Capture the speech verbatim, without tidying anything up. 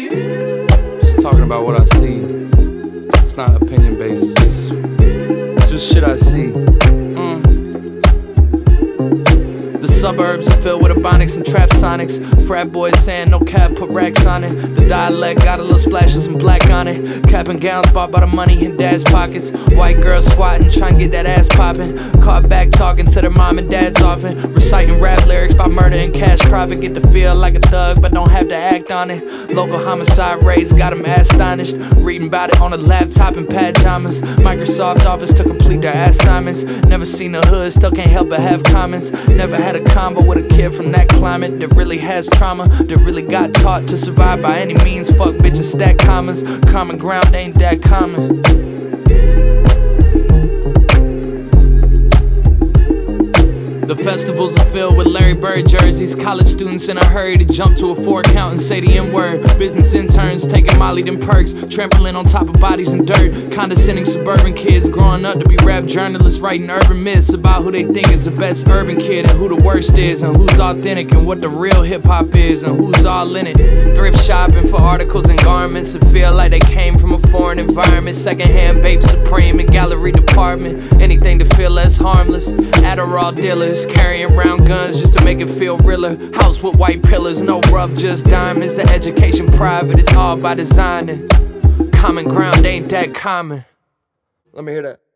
Just talking about what I see. It's not opinion based, it's just, just shit I see. Mm. The suburbs are filled with ebonics and trap sonics. Frat boys saying no cap, put racks on it. The dialect got a little splash of some black on it. Cap and gowns bought by the money in dad's pockets. White girls squatting, trying to get that ass popping. Caught back talking to their mom and dads often. Reciting rap lyrics about murder and cash profit. Get to feel like a thug, but don't have to act on it. Local homicide rates got them astonished. Reading about it on a laptop in pajamas. Microsoft Office to complete their assignments. Never seen the hood, still can't help but have comments. Never had a combo with a kid from that climate that really has trauma, that really got taught to survive by any means. Fuck bitches, stack commas. Common ground ain't that common. The festivals are filled with Larry Bird jerseys. College students in a hurry to jump to a four count and say the N-word. Business interns taking Molly them perks, trampling on top of bodies and dirt. Condescending suburban kids growing up to be rap journalists, writing urban myths about who they think is the best urban kid and who the worst is, and who's authentic and what the real hip-hop is, and who's all in it. Thrift shopping for articles and garments that feel like they came from a foreign environment. Secondhand Bape Supreme and gallery department. Anything to feel less harmless. Adderall dealers carrying round guns just to make it feel realer. House with white pillars, no rough, just diamonds. The education private, it's all by designing. Common ground ain't that common. Let me hear that.